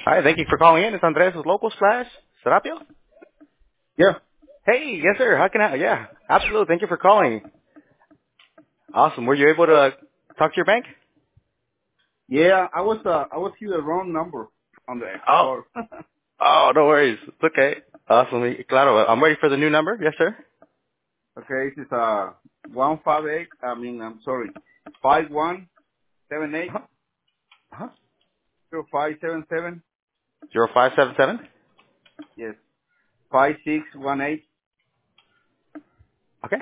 Hi, thank you for calling in. It's Andres with Local Splash. Serapio? Yeah. Hey, yes, sir. How can I? Yeah, absolutely. Thank you for calling. Awesome. Were you able to talk to your bank? Yeah, I was here the wrong number on the Oh, call. no worries. It's okay. Awesome. Claro. I'm ready for the new number. Yes, sir. Okay, this is 158. I'm sorry, 5178 Uh-huh. Uh-huh. 0577. 0577. Yes, 5618 Okay.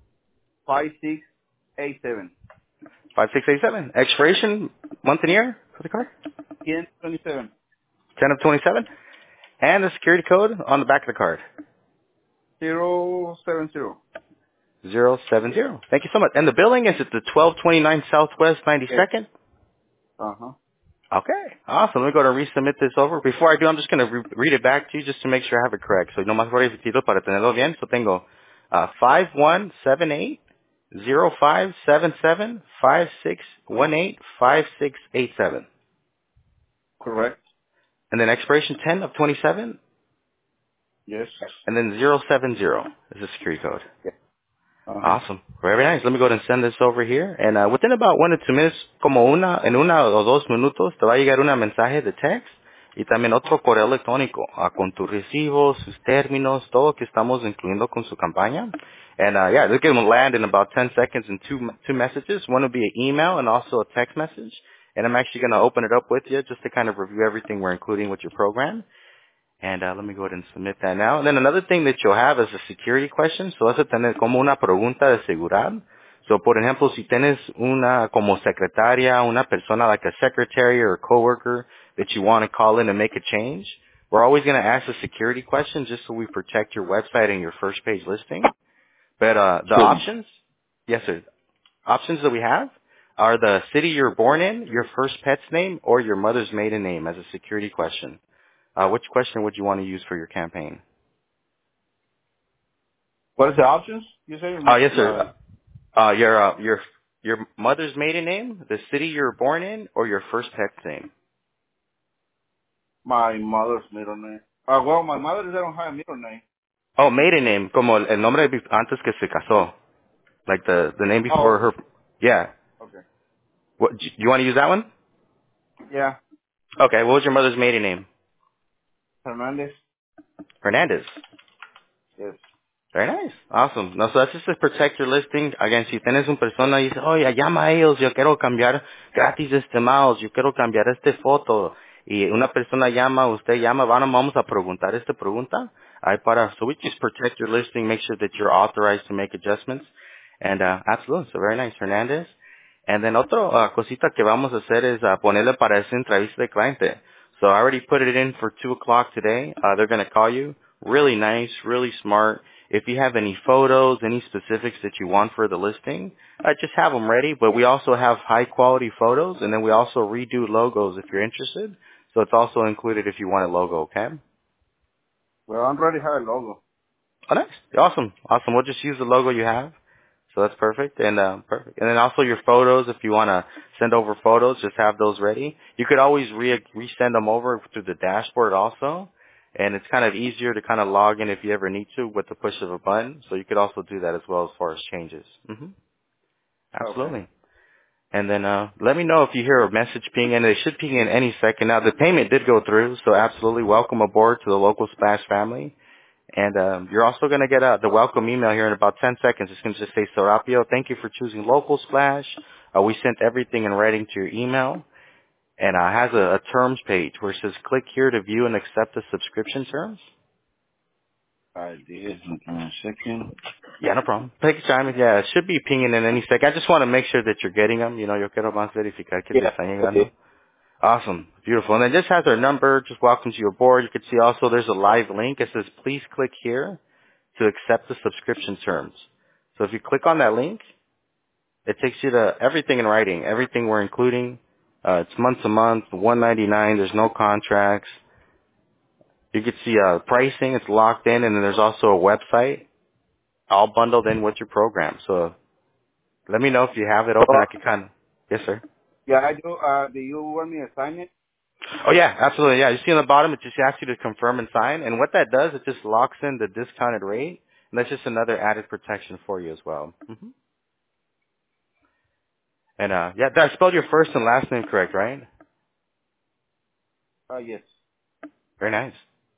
5687 5687. Expiration, month and year for the card? 1027 10 of 27. And the security code on the back of the card. 070. 070. Thank you so much. And the billing is at the 1229 Southwest Yes. 92nd? Uh huh. Okay, awesome. Let me go to resubmit this over. Before I do, I'm just going to read it back to you just to make sure I have it correct. So, nomás voy a repetirlo para tenerlo bien. So, tengo 5178 0577 5618 Correct. And then expiration 10 of 27, Yes. and then 070 is the security code. Yeah. Uh huh. Awesome. Very nice. Let me go ahead and send this over here. And within about 1 to 2 minutes, en una o dos minutos, te va a llegar un mensaje de text y también otro correo electrónico con tus recibos, sus términos, todo que estamos incluyendo con su campaña. And yeah, they're going to land in about 10 seconds in two messages. One will be an email and also a text message. And I'm actually going to open it up with you just to kind of review everything we're including with your program. And let me go ahead and submit that now. And then another thing that you'll have is a security question. So vas a tener como una pregunta de seguridad. So, por ejemplo, si tienes una como secretaria, una persona like a secretary or a coworker that you want to call in and make a change, we're always going to ask a security question just so we protect your website and your first page listing. But the Sure. options, yes sir, options that we have are the city you're born in, your first pet's name, or your mother's maiden name as a security question. Which question would you want to use for your campaign? What is the options? You say Yes, sir. Your mother's maiden name, the city you're born in, or your first pet's name? my mother's middle name. Well, my mother doesn't have a middle name. Oh, maiden name, como el nombre antes que se casó, like the name Oh, before her. Yeah. okay. What you want to use that one? Yeah, Okay. What was your mother's maiden name? Hernandez. Hernandez. Yes. Very nice. Awesome. No, so that's just to protect your listing. Again, si tienes una persona y dice, oye, llama a ellos, yo quiero cambiar gratis estimados, yo quiero cambiar esta foto. Y una persona llama, usted llama, vamos a preguntar esta pregunta. So we just protect your listing, make sure that you're authorized to make adjustments. And, absolutely. So very nice, Hernandez. And then otro cosita que vamos a hacer es ponerle para esa entrevista de cliente. So I already put it in for 2 o'clock today. They're going to call you. Really nice, really smart. If you have any photos, any specifics that you want for the listing, just have them ready. But we also have high quality photos, and then we also redo logos if you're interested. So it's also included if you want a logo, okay? Well, I already have a logo. Oh, nice. Awesome. Awesome. We'll just use the logo you have. So that's perfect. And perfect. And then also your photos, if you want to send over photos, just have those ready. You could always resend them over through the dashboard also. And it's kind of easier to kind of log in if you ever need to with the push of a button. So you could also do that as well as far as changes. Okay. Absolutely. And then let me know if you hear a message ping in. It should ping in any second. Now, the payment did go through, so absolutely welcome aboard to the local Splash family. And you're also going to get the welcome email here in about 10 seconds. It's going to just say, Serapio, thank you for choosing Local Splash. We sent everything in writing to your email. And it has a terms page where it says, click here to view and accept the subscription terms. I did. In a second. Yeah, no problem. Take your time. Yeah, it should be pinging in any second. I just want to make sure that you're getting them. You know, yo quiero más verificar que te Yeah. están Okay. llegando. Awesome. Beautiful. And then this has our number. Just welcomes you aboard. You can see also there's a live link. It says, please click here to accept the subscription terms. So if you click on that link, it takes you to everything in writing, everything we're including. It's month to month, $199. There's no contracts. You can see pricing. It's locked in, and then there's also a website all bundled in with your program. So let me know if you have it So, open. I can kind of. Yes, sir. yeah, I do. Do you want me to sign it? Oh yeah, absolutely. Yeah, you see on the bottom, it just asks you to confirm and sign, and what that does, it just locks in the discounted rate, and that's just another added protection for you as well. And yeah, I spelled your first and last name correct, right? Yes. Very nice.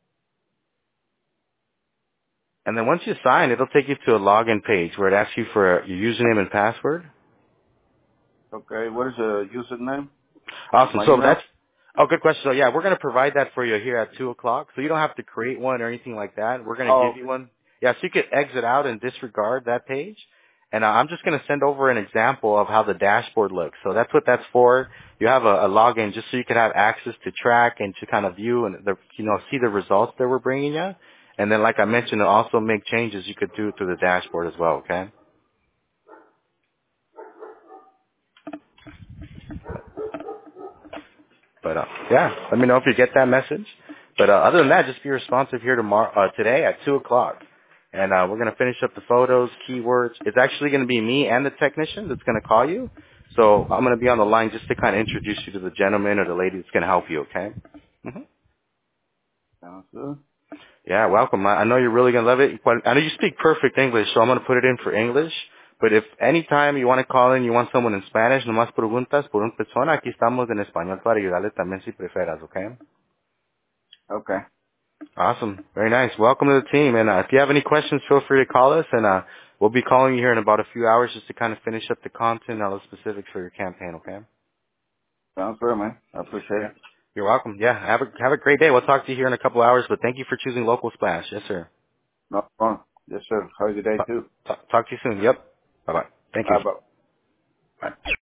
And then once you sign, it'll take you to a login page where it asks you for your username and password. Okay. What is the username? Awesome. My So email? that's good question. So yeah, we're going to provide that for you here at 2:00. So you don't have to create one or anything like that. We're going to Oh, give you one. Yeah, so you could exit out and disregard that page. And I'm just going to send over an example of how the dashboard looks. So that's what that's for. You have a login just so you can have access to track and to kind of view and see the results that we're bringing you. And then, like I mentioned, to also make changes you could do through the dashboard as well. Okay. But yeah, let me know if you get that message. But other than that, just be responsive here today at 2:00, and we're gonna finish up the photos, keywords. It's actually gonna be me and the technician that's gonna call you. So I'm gonna be on the line just to kind of introduce you to the gentleman or the lady that's gonna help you. Okay? sounds good. Yeah, welcome. I know you're really gonna love it. I know you speak perfect English, so I'm gonna put it in for English. But if anytime you want to call in, you want someone in Spanish, nomás preguntas por una persona, aquí estamos en español para ayudarle también si prefieras, okay? Okay. Awesome. Very nice. Welcome to the team. And if you have any questions, feel free to call us. And we'll be calling you here in about a few hours just to kind of finish up the content and all the specifics for your campaign, okay? Sounds good, man. I appreciate Yeah. it. You're welcome. Yeah. Have a great day. We'll talk to you here in a couple hours, but thank you for choosing Local Splash. Yes, sir. No fun. Yes, sir. Have a good day, too. Talk to you soon. Yep. Bye-bye. Thank you. Bye. Bye.